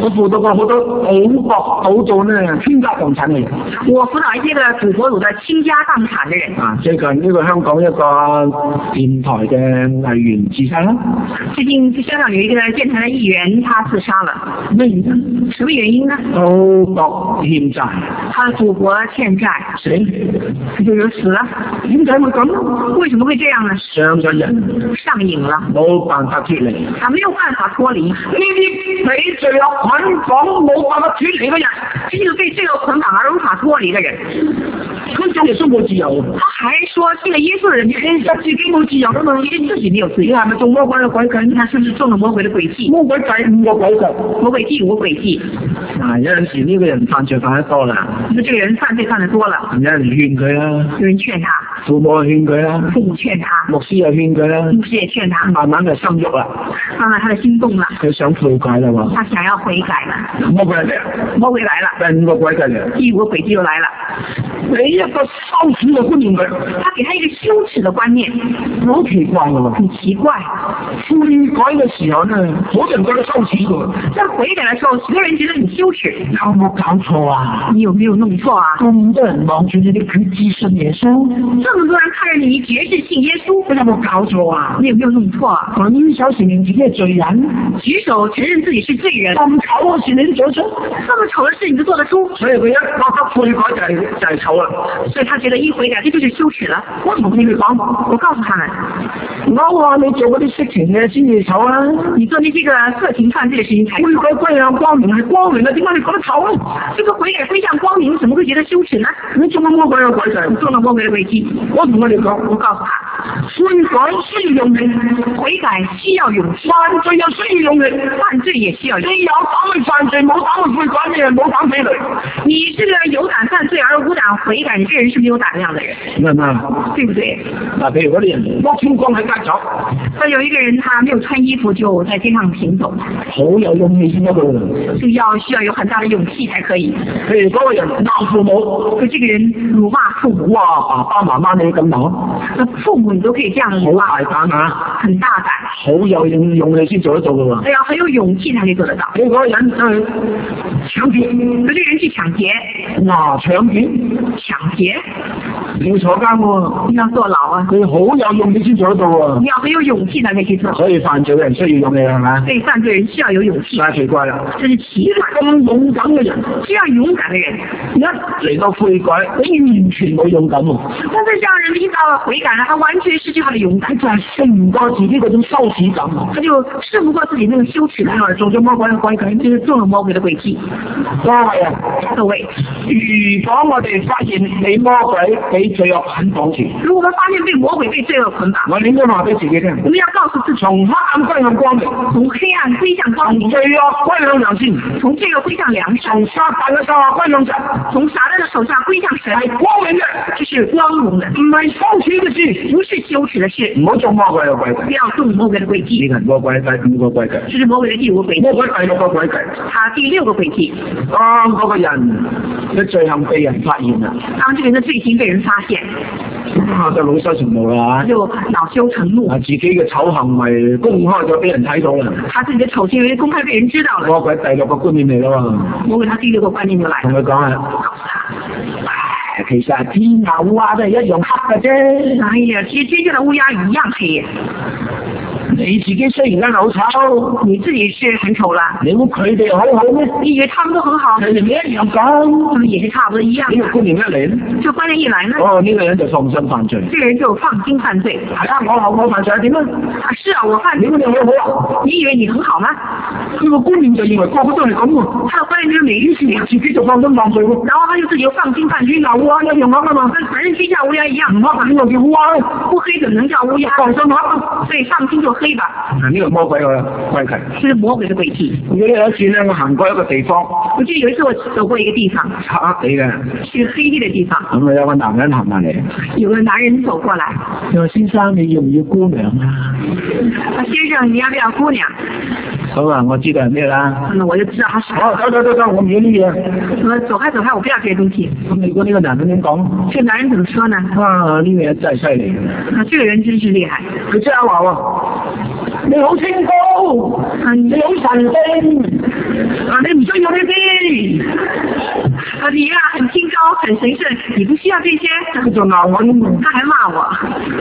我輔導過好多賭博賭到呢傾家蕩產嘅人。 我輔導一些個賭博賭的傾家蕩產的人。 最近呢個香港一個電台嘅藝員自殺啦。 最近香港有一個電台的藝員，他自殺了。 咩原因？ 什麼原因呢？ 賭博欠債。 他賭博欠債。 死？ 他就死了。 點解會咁？ 為什麼會這樣呢？ 上咗癮。 上癮了。 冇辦法脫離。 他沒有辦法脫離。 呢啲俾罪惡捆綁冇辦法脫離嘅人， 這個被罪惡捆綁而無法脫離嘅人， 佢仲係都冇自由。 他還說信了耶穌的人，其實自己冇自由㗎嘛，因為自己沒有自由，係咪中魔鬼嘅詭計？你看是不是中了魔鬼的詭計？ 魔鬼計5個詭計， 魔鬼計5個詭計。 有陣時呢個人犯罪犯得多啦， 這個人犯罪犯得多了， 有人勸佢啦， 有人勸他， 父母勸佢啦， 父母勸他， 牧師又勸佢啦， 牧師也勸他， 慢慢就心喐啦， 慢慢他的心動了， 佢想悔改啦喎， 他想要悔改了， 魔鬼嚟， 魔鬼來了， 第5個詭計嚟， 第5個詭計又來了， 俾一個羞恥嘅觀念佢， 他給他一個羞恥的觀念， 好奇怪嘅喎， 很奇怪， 悔改嘅時候呢，好多人覺得羞恥嘅喎， 在悔改嘅時候，許多人覺得很羞恥， 有冇搞錯啊？ 你有沒有弄錯啊？ 咁多人望住你哋決志信耶穌， 這麼多人看着你決志信耶穌， 你有冇搞錯啊？ 你有沒有弄錯啊？ 舉手承認自己係罪人， 舉手承認自己是罪人， 咁醜嘅事你都做得出， 這麼醜的事你都做得出， 所以佢一覺得悔改就係醜啦， 所以他覺得一悔改這就是羞恥了。 我同你哋講， 我告訴他們， 我話你做嗰啲色情嘅先至醜啊， 你做呢個色情犯罪嘅事情才悔改歸向光明係光明啊，點解你覺得醜啊？ 這個悔改歸向光明，怎麼會覺得羞恥呢？ 你中咗魔鬼嘅詭計， 你中了魔鬼嘅詭計。 我同佢哋講， 我告訴他， 悔改需要勇氣， 悔改需要勇氣， 犯罪又需要勇氣， 犯罪也需要勇氣。 你有膽去犯罪，冇膽去悔改嘅人，冇膽起嚟。 你這個有膽犯罪而無膽悔改，你這人是沒有膽量的人， 明唔明？ 對不對？ 嗱，譬如嗰啲人剝穿光喺街走， 有一個人他沒有穿衣服就在街上行走， 好有勇氣先得㗎， 就需要有很大的勇氣才可以。 譬如嗰個人鬧父母， 就這個人辱罵父母， 哇，爸爸媽媽你咁鬧， 父母你都可以這樣辱罵， 好大膽啊， 很大膽， 好有勇氣先做得到㗎喎。 對啊，很有勇氣才可以做得到。 你嗰個人去搶劫， 有這個人去搶劫， 哇，搶劫，你要坐監喎， 你要坐牢啊， 佢好有勇氣先做得到喎。 你要很有勇氣才可以去做。 所以犯罪嘅人需要勇氣係咪？ 所以犯罪人需要有勇氣。 太奇怪啦！ 這是奇怪， 咁勇敢嘅人， 這樣勇敢的人， 一嚟到悔改，你完全冇勇敢喎。 但是這樣人一到悔改了，他完全失去他的勇敢， 就係勝唔過自己嗰種羞恥感， 他就勝不過自己那個羞恥感， 做咗魔鬼嘅詭計， 就是中了魔鬼的詭計。 各位啊， 各位， 如果我哋發現你魔鬼俾罪惡捆綁住， 如果我們發現被魔鬼被罪惡捆綁， 我哋應該話俾自己聽， 我們要告訴自己， 從黑暗歸向光明， 從黑暗歸向光明， 從罪惡歸向良善， 從罪惡歸向良善， 從撒旦嘅手下歸向神， 從撒旦的手下歸向神， 係光明嘅， 這是光榮的， 唔係羞恥嘅事， 不是羞恥的事， 唔好做魔鬼嘅詭計， 不要中魔鬼的詭計， 呢個係魔鬼第5個詭計， 這是魔鬼的第5個詭計， 魔鬼第6個詭計， 他第6個詭計， 當嗰個人嘅罪行被人發現啦， 當這個人的罪行被人發現， 就惱羞成怒啦， 就惱羞成怒， 自己嘅醜行為公開咗俾人睇到啦， 他自己的醜行為公開被人知道了， 魔鬼第6個觀念嚟啦嘛， 魔鬼他第6個觀念就來了， 同佢講啊，其實天下烏鴉都係一樣黑嘅啫， 哎呀，其實天上的烏鴉一樣黑， 你自己雖然好醜， 你自己是很醜啦， 你估佢哋好好咩？ 你以為他們都很好？ 佢哋一樣講， 他們也是差不多一樣。 呢個觀念一嚟呢， 這個觀念一來呢， 呢個人就放心犯罪。 這個人就放心犯罪。 係啊，我犯罪係點啊？ 是啊，我犯罪。 你好啊？ 你以為你很好嗎？ 佢個觀念就認為個個都係咁喎。 他的觀念就是每一次你自己就放心犯罪喎。 然後他就自己又放心犯罪。 烏鴉一樣黑啊嘛， 跟反正天下烏鴉一樣。 唔黑點又叫烏鴉？ 不黑怎麼能叫烏鴉？ 放心黑， 所以放心就黑吧。 呢個魔鬼嘅詭計。 這是魔鬼的詭計。 我記得有一次咧，我行過一個地方。 我記得有一次我走過一個地方， 黑地嘅， 是黑地的地方。 咁啊有個男人行埋嚟， 有個男人走過來， 佢話：先生，你要唔要姑娘啊？ 先生，你要不要姑娘？ 好啊，我知道係咩啦。 我就知道他是。 走，我唔要呢嘢。 我走開，我不要這些東西。 咁你估呢個男人點講？ 這個男人怎麼說呢？ 呢個人真係犀利。 這個人真是厲害。 佢即刻話喎：你好清高。 你好神經，你唔需要呢啲。 你呀很清高，很神聖，你不需要這些。 佢仲鬧我， 他還罵我。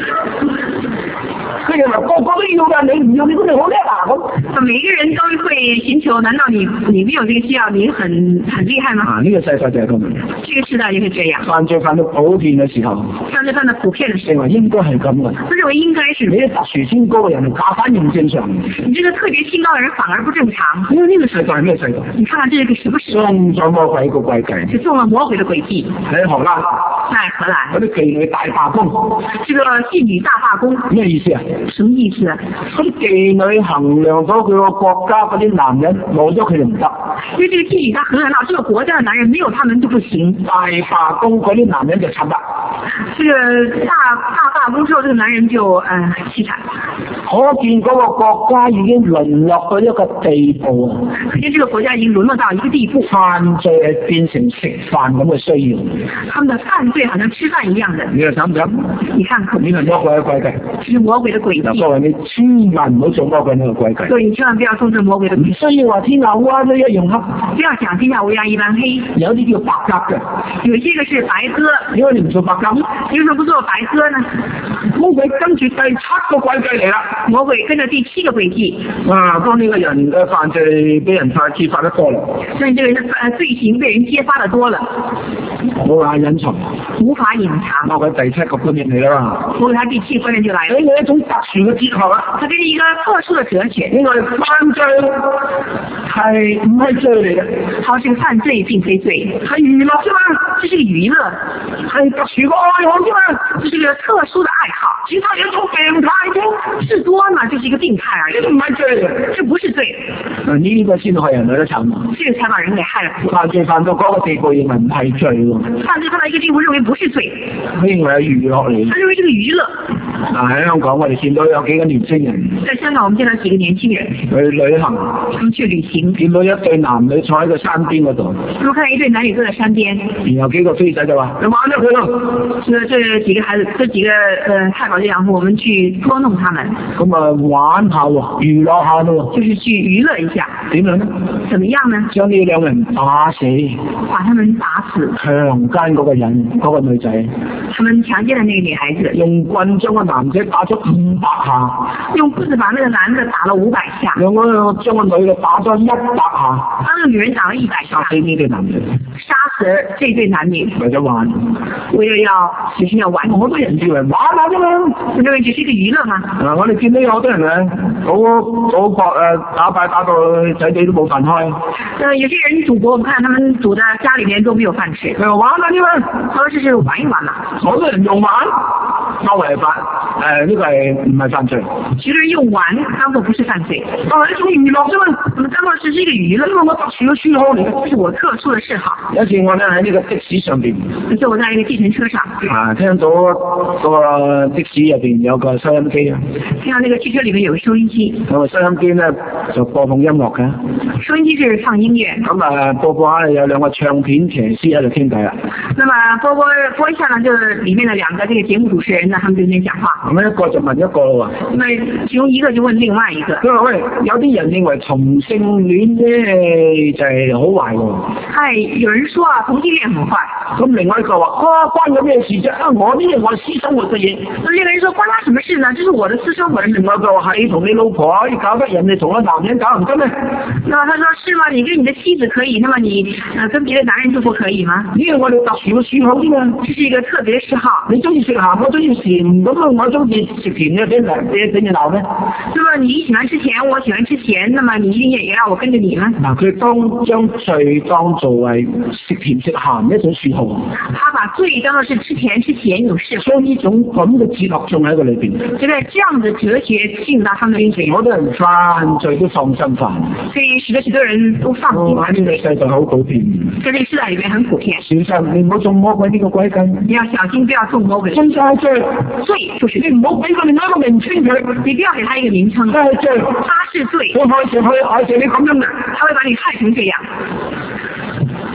佢認為個個都要㗎，你唔要你咁你好叻啊咁。 每個人都會尋求，難道你沒有這個需要，你很厲害嗎？ 呢個世界就係咁。 這個世代就是這樣。 犯罪犯到普遍嘅時候， 犯罪犯到普遍嘅時候， 認為應該係咁嘅。 我認為應該是。 你啲特殊清高嘅人，假反應正常。 你這個特別清高嘅人反而不正常。 因為呢個世界係咩世界？ 你看看這是個什麼世界？ 中咗魔鬼個詭計。 是中了魔鬼的詭計。 喺荷蘭。 在荷蘭。 嗰啲妓女大罷工。 這個妓女大罷工。 咩意思啊？ 什麼意思啊？ 嗰啲妓女衡量咗佢個國家嗰啲男人，冇咗佢哋唔得。 因為這個妓女，她衡量到這個國家的男人沒有他們就不行。 大罷工嗰啲男人就慘啦。 這個大罷工之後，這個男人就淒慘。 可見嗰個國家已經淪落到一個地步啊！ 可見這個國家已經淪落到一個地步。 犯罪係變成食飯咁嘅需要。 他們的犯罪好像吃飯一樣的。 你又諗唔諗？ 你看看。 呢個魔鬼嘅詭計。 是魔鬼的詭計。 各位你千萬唔好做魔鬼呢個詭計。 對，你千萬不要中這魔鬼的詭計。 唔需要話天下烏鴉都一樣黑。 不要講天下烏鴉一般黑。 有啲叫白鴿嘅。 有些個是白鴿。 點解你唔做白鴿？ 為什麼不做白鴿呢？ 魔鬼跟住第7個詭計嚟啦。 魔鬼跟着第7個詭計。 當呢個人嘅犯罪俾人揭發得多啦。 所以這個人的罪行被人揭發得多了。 冇法隱藏。 無法隱藏。 魔鬼第7個觀念嚟啦嘛。 魔鬼他第7個觀念就來了。 俾你一種特殊嘅哲學啊。 他給你一個特殊的哲學。 因為犯罪係唔係罪嚟嘅？ 他是個犯罪並非罪， 係娛樂啫嘛。 這是個娛樂， 係特殊嘅愛好啫嘛。 這是個特殊的愛好。 其他有一種病態啫。 事多嘛，就是一個病態而已。 呢個唔係罪嘅， 這不是罪。 呢個先害人嚟得慘。 這個才把人給害了。 犯罪犯到嗰個地步，認為唔係罪喎。 犯罪犯到一個地步，認為不是罪。 佢認為係娛樂嚟。 他認為這個娛樂。 喺香港我哋見到有幾個年輕人。 在香港我們見到幾個年輕人去旅行。 他們去旅行。見到一對男女坐喺個山邊嗰度。 我們看到一對男女坐在山邊。 然後幾個飛仔就話：你玩咗佢咯。 這幾個孩子，這幾個太保這養父，我們去捉弄他們。 咁啊玩下喎，娛樂下咯。 就是去娛樂一下。點樣呢？怎麼樣呢？ 將呢兩人打死。 把他們打死。 強姦嗰個人，嗰個女仔。 他們強姦了那個女孩子。 用棍將個男仔打咗500下。 用棍子把那個男的打了500下。將個女的打咗100下。 把那個女人打了100下。 殺死呢對男人。 殺死這對男女。 為咗玩。 為了只是要玩。 好多人以為玩下啫嘛。 我認為只是一個娛樂嘛。 我哋見到有好多人咧，賭博打牌打到仔仔都冇飯開。 有些人賭博，我看他們賭的家裏面都沒有飯吃。 玩下啫嘛。 他說這是玩一玩嘛。 好多人用玩當為犯，呢個係唔係犯罪？ 其實用玩當作不是犯罪， 係一種娛樂啫嘛。 我們當作是一個娛樂，因為我特殊嘅嗜好嚟嘅，這是我特殊嘅嗜好。 有一次我咧喺呢個的士上邊， 就我在一個計程車上， 聽到個的士入邊有個收音機啊， 聽到那個汽車裏面有個收音機， 咁啊收音機咧就播放音樂嘅， 收音機是放音樂， 咁播下有兩個唱片騎師喺度傾偈啦。 那麼播一下呢，就是裏面的兩個這個節目主持人呢，他們就在那邊講話。 咁一個就問一個咯喎， 那其中一個就問另外一個， 佢話喂，有啲人認為同性戀咧就係好壞喎。 有人說啊，同性戀很壞。 咁另外一個話，關我咩事啫？我呢啲我私生活嘅嘢。 那另外人說，關他什麼事呢？這是我的私生活。 另外一個話，你同你老婆可以搞得人哋同個男人搞唔得咩？ 那他說是嗎？你跟你的妻子可以，那麼你跟別的男人就不可以嗎？ 呢個我哋特殊嘅嗜好啫嘛。 這是一個特別嗜好。 你中意食鹹，我中意甜，咁我中意食甜嘅，俾你鬧咩？ 那麼你喜歡吃甜，我喜歡吃鹹，那麼你一定也要我跟着你嗎？ 嗱，佢將罪當作為食甜食鹹一種嗜好。 他把罪當作是吃甜吃鹹一種嗜好。 所以呢種咁嘅哲學仲喺個裏邊。 就在這樣的哲學進入到他們的裏面， 好多人犯罪都放心犯， 所以使得許多人都放心。 喺呢個世代好普遍， 在這個世代裏面很普遍。 小心你唔好中魔鬼呢個詭計。你要小心，不要中魔鬼。 真係罪， 罪就是你唔好俾佢另外一個名稱佢， 你不要給他一個名稱。 真係罪， 他是罪。 佢害成你咁樣嘅， 他會把你害成這樣。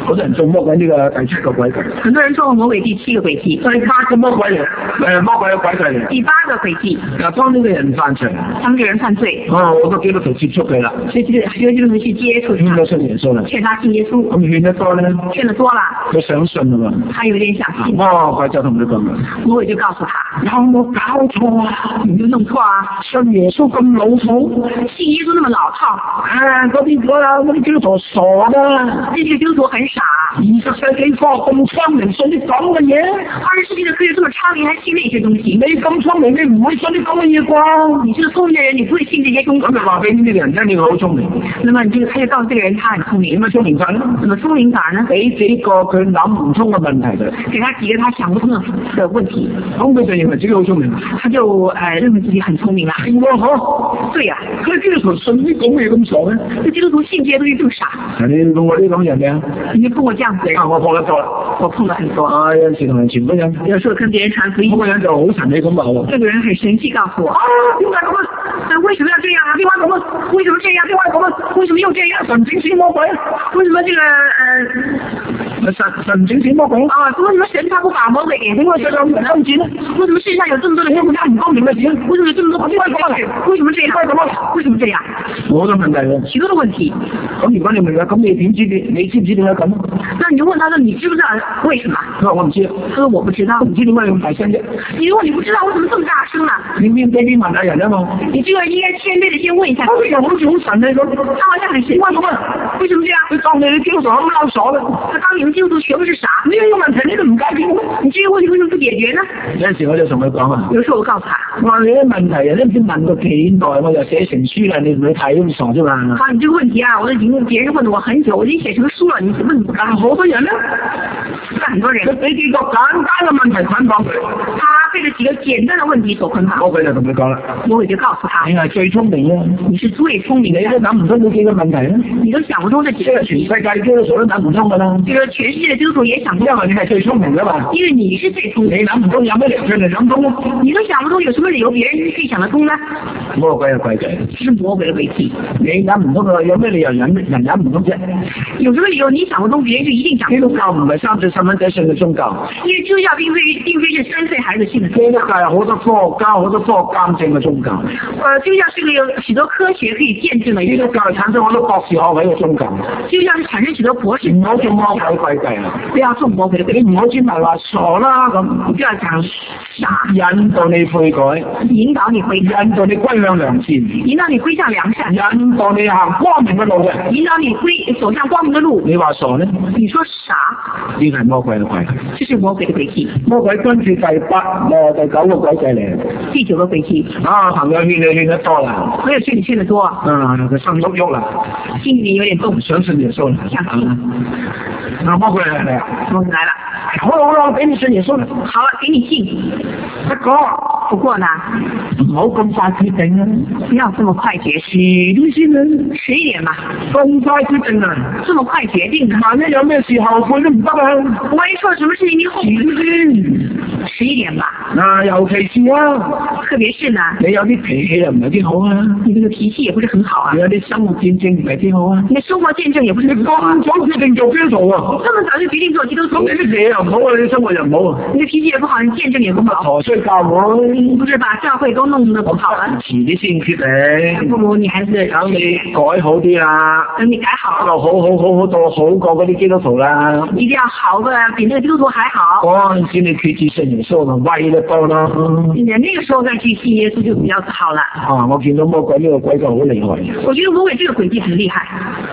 好多人做魔鬼呢個第7個詭計。 很多人做魔鬼第7個詭計。 第8個魔鬼嚟，魔鬼嘅詭計嚟。 第8個詭計。 嗱，當呢個人犯罪， 當這個人犯罪， 好多基督徒接觸佢啦， 所以基督徒去接觸他， 都信耶穌啦， 勸他信耶穌。 咁勸得多咧， 勸得多啦， 佢想信啊嘛， 他有點想信。 魔鬼就同佢講啦， 魔鬼就告訴他， 有冇搞錯啊？ 你就弄錯啊！ 信耶穌咁老土， 信耶穌那麼老套， 嗰啲基督徒傻啦， 這些基督徒很傻。 20世紀科學咁聰明，信啲咁嘅嘢 ？20世紀的科學這麼昌明，還信那些東西？ 你咁聰明，你唔會信啲咁嘅嘢啩？ 你是個聰明的人，你不會信這些東西。 咁就話俾呢個人聽，你好聰明。 那麼他就告訴這個人，他很聰明。 點樣聰明法呢？ 怎麼聰明法呢？ 俾幾個佢諗唔通嘅問題佢， 給他幾個他想不通的問題。 咁佢就認為自己好聰明。 他就認為自己很聰明啦。對呀， 佢基督徒信啲咁嘅嘢咁傻咩？ 這基督徒信這些東西這麼傻？ 你碰過啲咁人未啊？ 你碰過這樣子人？ 我碰得多啦， 我碰得很多。 有陣時同人傳福音， 有時候跟別人傳福音， 嗰個人就好神氣咁話我。 這個人很神氣告訴我，點解咁啊？為什麼要這樣啊？點解咁啊？為什麼這樣？點解咁啊？為什麼又這樣？ 神整死魔鬼？ 為什麼這個神整死魔鬼？ 啊，為什麼神他不把魔鬼給？為什麼世上有這麼多的為什麼世上有這麼多的人他唔公平的事？為什麼有這麼多為什麼這樣？為什麼這樣？ 好多問題喎， 許多的問題。 咁如果你明白，咁你點知你知唔知點解咁？ 那你就問他說，你知不知道為什麼？ 佢話我唔知。 他說我不知道。 唔知點解咁大聲啫？ 你如果你不知道為什麼這麼大聲呢？ 你面對面問下人啊嘛。 你這個應該謙卑的先問一下。 佢又好似好神氣咁， 他好像很神氣咁啊？為什麼這樣？ 佢當你基督徒咁撈傻啦。 他當你們基督徒全部是傻。 呢個問題你都唔解決， 你這個問題為什麼不解決呢？ 有陣時我就同佢講啊。 有時候我告訴他， 我話你啲問題啊，都唔知問過幾耐，我就寫成書啦，你唔去睇咁傻啫嘛。 你這個問題啊，我已經別人問了我很久，我已經寫成書了，你問不干？ 好多人呢， 很多人。 佢俾幾個簡單嘅問題捆綁佢。 他被這幾個簡單的問題所捆綁。 魔鬼就同佢講啦， 魔鬼就告訴他， 你係最聰明啊， 你是最聰明的， 你都諗唔通呢幾個問題咧， 你都想不通這幾個問題。 全世界基督徒都諗唔通噶啦， 這個全世界的基督徒也想不通， 因為你係最聰明噶嘛， 因為你是最聰明， 你諗唔通有咩理由佢哋諗通咧？ 你都想不通有什麼理由別人可以想得通呢？ 魔鬼嘅詭計， 這是魔鬼的詭計。 你諗唔通啊？有咩理由人諗唔通啫？ 有什麼理由你想不通，別人就一定想不通？ 基督教唔係3歲細蚊仔信嘅宗教， 因為基督教並非是3歲孩子信的。 基督教係好多科學家、好多科學鑑證嘅宗教。 基督教是個有許多科學可以見證的。 基督教係產生好多博士學位嘅宗教。 基督教是產生許多博士。 唔好做魔鬼詭計啊！ 不要做魔鬼的詭計。 你唔好專門話傻啦咁， 不要講傻。 引導你悔改， 引導你悔改， 引導你歸向良善， 引導你歸向良善， 引導你行光明嘅路嘅， 引導你走向光明的路。 你話傻呢？ 你說傻， 呢個係魔鬼嘅詭計。 這是魔鬼的詭計。 魔鬼跟住第9個詭計嚟。 第9個詭計。 啊，朋友勸你勸得多啦。 朋友勸你勸得多。 佢心喐喐啦， 心裏有點動， 想信耶穌啦。魔鬼嚟啦！ 魔鬼來了。 好啦，俾你信耶穌啦。 好了，給你信。不過呢， 唔好咁快決定啊！ 不要這麼快決定， 遲啲先啦 ，11點嘛。 咁快決定啊！ 這麼快決定啊！ 萬一有咩事後悔都唔得啊！ 萬一出了什麼事情，你後悔先11點吧。 尤其是啊， 特別是呢， 你有啲脾氣又唔係幾好啊！ 你這個脾氣也不是很好啊！ 你有啲生活見證唔係幾好啊！ 你的生活見證也不是很好啊！ 咁早決定做基督徒啊！ 這麼早就決定做基督徒， 咁你啲嘢又唔好啊，你生活又唔好啊！ 你的脾氣也不好，你見證也不好， 陀衰教會， 不是把教會都弄得不好了？ 遲啲先決定， 不如你還是等你改好啲啦， 等你改好， 就好到好過嗰啲基督徒啦， 一定要好的比那個基督徒還好。 嗰陣時你決志信耶穌咪威得多咯。 你那個時候再去信耶穌就比較好了。 我見到魔鬼呢個詭計好厲害。 我覺得魔鬼這個詭計很厲害。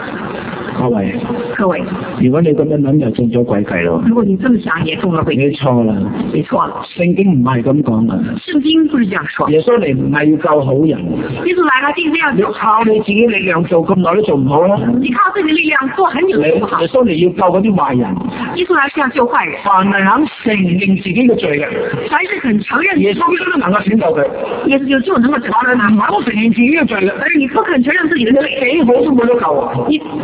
各位， 如果你咁樣諗就中咗詭計咯。 如果你這麼想也中了詭計。 你錯啦， 你錯了。 聖經唔係咁講噶。 聖經不是這樣說。 耶穌嚟唔係要救好人。 耶穌來了，並非要你靠你自己力量做咁耐都做唔好啦。 你靠自己的力量做很久都做不好。 耶穌嚟要救嗰啲壞人。 耶穌來是要救壞人。 凡係肯承認自己嘅罪嘅， 凡是肯承認， 耶穌都能夠拯救佢。 耶穌就能夠拯救他。 唔肯承認自己嘅罪嘅， 而你不肯承認自己的罪， 幾好都冇得救。 你再好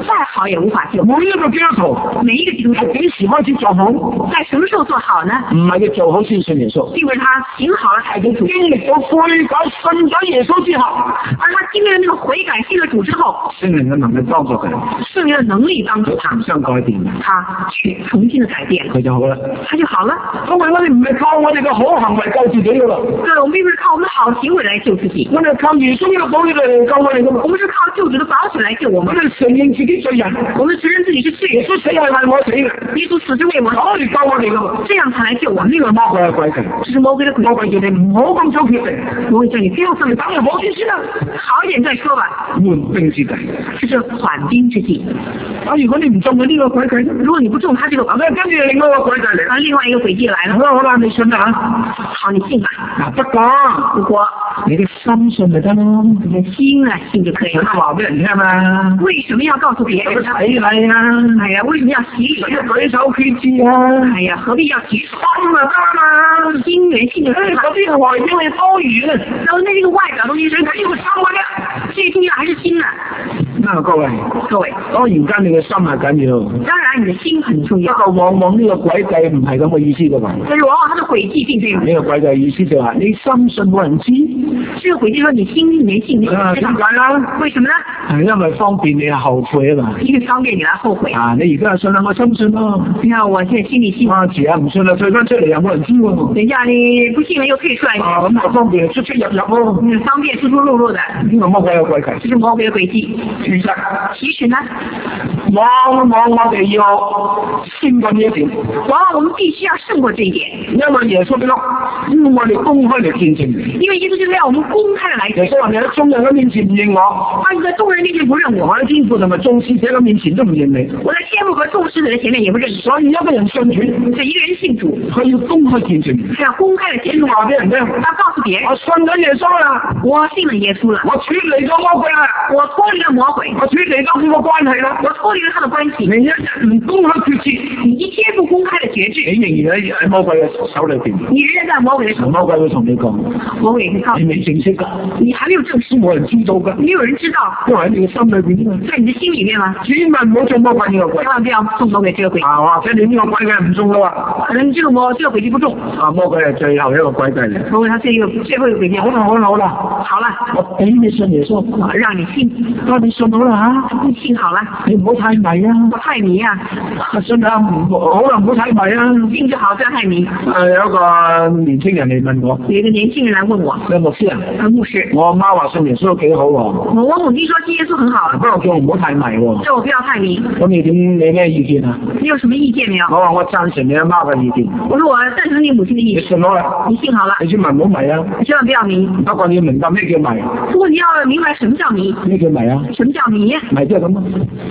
也無法救。 每一個基督徒每一個基督徒係幾時開始做好？ 在什麼時候做好呢？ 唔係佢做好先信耶穌， 因為他行好了才基督徒。 經歷到悔改信咗耶穌之後， 而他經歷了那個悔改信了主之後， 聖靈嘅能力幫助佢， 聖靈的能力幫助他， 重新改變， 他去重新的改變， 佢就好啦。 他就好了。 因為我哋唔係靠我哋嘅好行為救自己噶啦， 對，我們並不是靠我們的好行為來救自己， 我哋係靠耶穌嘅寶血嚟救我哋噶嘛。 我們是靠救主的寶血來救我們。 我哋承認自己罪人， 我們承認自己是罪人， 耶穌死係為我死嘅， 耶穌死是為我， 所以救我哋噶嘛。 這樣才來救我們。 呢個魔鬼嘅詭計， 這是魔鬼的詭計。 魔鬼叫你唔好咁早決定， 魔鬼叫你不要這麼等佢好啲先啦， 好一點再說吧。 緩兵之計， 這是緩兵之計。 如果你唔中佢呢個詭計， 如果你不中他這個詭計， 跟住另外一個詭計嚟， 另外一個詭計來了。 好啦，你信啦嚇。 好，你信吧。 不過如果你嘅心信咪得咯， 你的心啊信就可以了。 話俾人聽嘛。 為什麼要告訴別人？ 洗禮啊！ 哎呀，為什麼要洗禮？ 舉手決志啊！ 哎呀，何必要舉手？ 心啊得嘛， 心原性就可以了。 嗰啲係外表嘅多餘嘅， 然後那個外表東西，最緊要心嘅啫。最重要還是心啊！ 各位，當然間你嘅心係緊要。 當然，你的心很重要。 不過往往呢個詭計唔係咁嘅意思㗎嘛。 但是往往他的詭計並非如此。 呢個詭計意思就係你心信冇人知。 這個詭計說你心裏面信，你知道。 點解啦？ 為什麼呢？ 係因為方便你後悔啊嘛。 因為方便你來後悔。 你而家信啦，我深信咯。 你看我現在心裏信。 遲下唔信啦，退翻出嚟又冇人知喎。 等下你不信了又退出來。 咁我方便出出入入喎。 方便出出入入的。 呢個魔鬼嘅詭計。 這是魔鬼嘅詭計。其實呢， 往往我哋要勝過呢一點。 往往我們必須要勝過這一點。 因為耶穌要我哋公開嚟見證。 因為耶穌就是要我們公開的來見證。 耶穌話你喺眾人嘅面前唔認我， 你在眾人面前不認我， 我喺天父同埋眾使者嘅面前都唔認你。 我在天父和眾使者的前面也不認你。 所以一個人信主， 所以一個人信主， 佢要公開見證， 係要公開的見證， 話俾人聽， 要告訴別人， 我信咗耶穌啦， 我信了耶穌了， 我脫離咗魔鬼啦， 我脫離了魔鬼， 我脫離咗佢個關係啦， 我脫離了他的關係。 你一日唔公開決志， 你一天不公開的決志， 你仍然喺魔鬼嘅手裏邊， 你仍然在魔鬼的手。 魔鬼會同你講， 魔鬼會告訴你未正式㗎， 你還沒有正式， 冇人知道㗎， 沒有人知道， 因為喺你嘅心裏邊， 在你的心裏面嗎？ 千萬唔好中魔鬼呢個鬼， 千萬不要中魔鬼這個鬼。 或者你呢個鬼嘅唔中嘅話， 可能這個詭計不中。 魔鬼係最後一個詭計嚟。 魔鬼他最後一個詭計。 好啦， 好了， 我俾你信耶穌， 讓你信， 你信好啦嚇， 你信好了， 你唔好太迷啊， 不太迷啊， 信啊，好啦，唔好太迷啊， 信就好，不要太迷。 有一個年輕人嚟問我， 有一個年輕人來問我， 牧師啊， 牧師， 我阿媽話信耶穌都幾好喎， 我母親說信耶穌很好， 不過叫我唔好太迷喎， 叫我不要太迷。 咁你咩意見啊？ 你有什麼意見沒有？ 我話我贊成你阿媽嘅意見。 我說我贊成你母親的意見。 你信好啦， 你信好了， 你千萬唔好迷啊， 你千萬不要迷。 不過你要明白咩叫迷。 不過你要明白什麼叫迷。 咩叫迷啊？ 什麼叫迷？ 迷即係咁啊，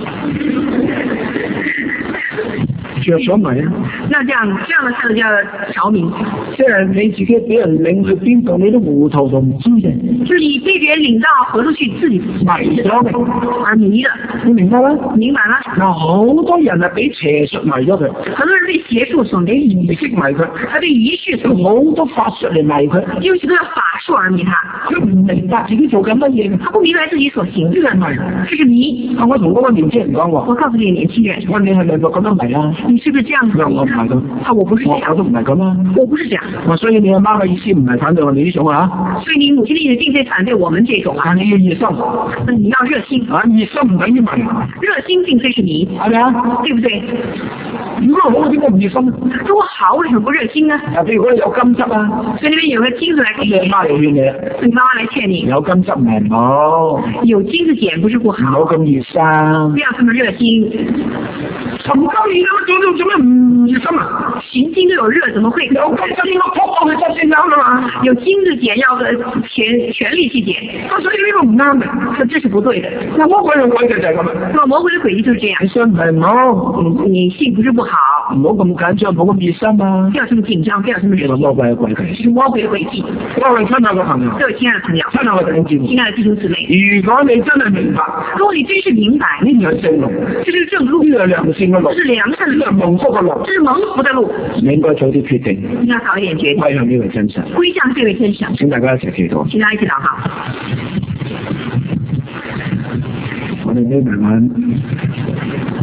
着咗迷啊。 那這樣的態度叫着迷。 即係你自己俾人領去邊度，你都糊塗同唔知嘅。 就是你被別人領到何處去，自己迷咗嘅， 而迷的。 你明白啦？ 明白啦。 嗱，好多人係俾邪術迷咗佢， 很多人被邪術所迷， 儀式迷佢， 他被儀式所迷， 好多法術嚟迷佢， 因為這個法術而迷他。 佢唔明白自己做緊乜嘢， 他不明白自己所行， 呢個係迷， 這是迷。 我同嗰個年輕人講喎， 我告訴你年輕人， 我你係咪咁樣迷啊？ 你是不是這樣子？ 我唔係咁， 我不是這樣， 我都唔係咁啊， 我不是這樣。 所以你阿媽嘅意思唔係反對我哋呢種啊， 所以你母親的意思並非反對我們這種啊， 你要熱心， 你要熱心啊，熱心唔等於迷， 熱心並非是迷， 係咪啊？ 對不對？ 如果好點解唔熱心？ 如果好，為什麼不熱心呢？ 譬如果有金汁啊， 所以那邊有個金子來給你， 你媽嚟勸你， 你媽媽來勸你， 有金汁唔好， 有金子撿不是不好， 唔好咁熱心， 不要這麼熱心。 尋交熱都做咩唔熱心啊？ 行經都有熱，怎麼會有金汁應該撲過去執先啱啦嘛？ 有金子撿要全力去撿， 所以呢個唔啱嘅， 這是不對的。 那魔鬼嘅詭計就係咁啊！ 魔鬼嘅詭計就是這樣。 你信唔係唔好， 你信不是不好， 唔好咁緊張，唔好咁熱心啊！ 不要這麼緊張，不要這麼熱心。 魔鬼嘅詭計， 這是魔鬼嘅詭計。 各位親愛嘅朋友， 各位親愛的朋友， 親愛嘅弟兄姊妹， 親愛的弟兄姊妹， 如果你真係明白， 如果你真是明白， 呢條係正路， 這是正路， 呢條係良善嘅路， 這是良善的路， 呢條係蒙福嘅路， 這是蒙福的路。 你應該早啲決定， 應該早一點決定， 歸向呢位真神， 歸向這位真神。 請大家一齊祈禱， 請大家一起禱告。 我哋呢慢慢。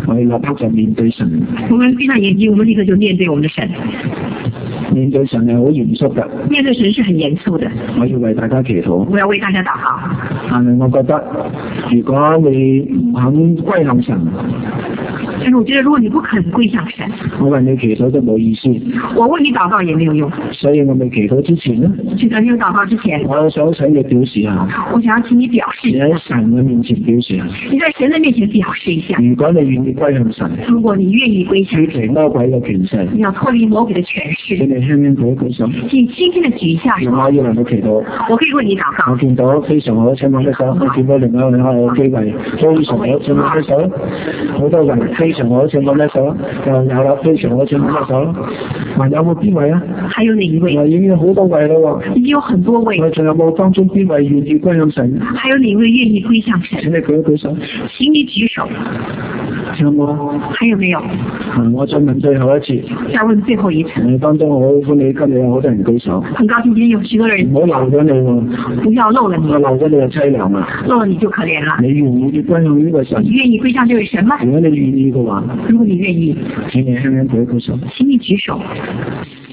我哋立刻就面對神。 我們閉上眼睛，我們立刻就面對我們的神。 面對神係好嚴肅㗎。 面對神是很嚴肅的。 我要為大家祈禱。 我要為大家禱告。 但係我覺得，如果你唔肯歸向神， 但是我覺得如果你不肯歸向神， 我為你祈禱都冇意思。 我為你禱告也沒有用。 所以我未祈禱之前呢， 就在沒有禱告之前， 我想請你表示下。 我想要請你表示。 你喺神嘅面前表示下。 你在神的面前表示一下。 如果你願意歸向神， 如果你願意歸向神， 脫離魔鬼嘅權勢， 你要脫離魔鬼的權勢。 請你輕輕舉一舉手。 請輕輕地舉一下手。 我要能夠祈禱。 我可以為你禱告。 我見到非常好，請問一手。我見到另外一個機會，非常好，請問一手。好多人非常好，請問一手。又有啦，非常好，請問一手。還有冇邊位啊？ 還有哪一位？ 已經好多位啦喎。 已經有很多位。 我仲有冇當中邊位願意歸向神？ 還有哪位願意歸向神？ 請你舉一舉手。 請你舉手。 有冇？ 還有沒有？ 我再問最後一次。 再問最後一次。 當中我好歡喜今日有好多人舉手。 很高興今天有許多人。 唔好漏咗你喎。 不要漏了你。 我漏咗你就凄涼啦。 漏了你就可憐了。 你願意歸向呢個神？ 你願意歸向這位神嗎？ 如果你願意嘅話。 如果你願意。 請你輕輕舉一舉手。 請你舉手。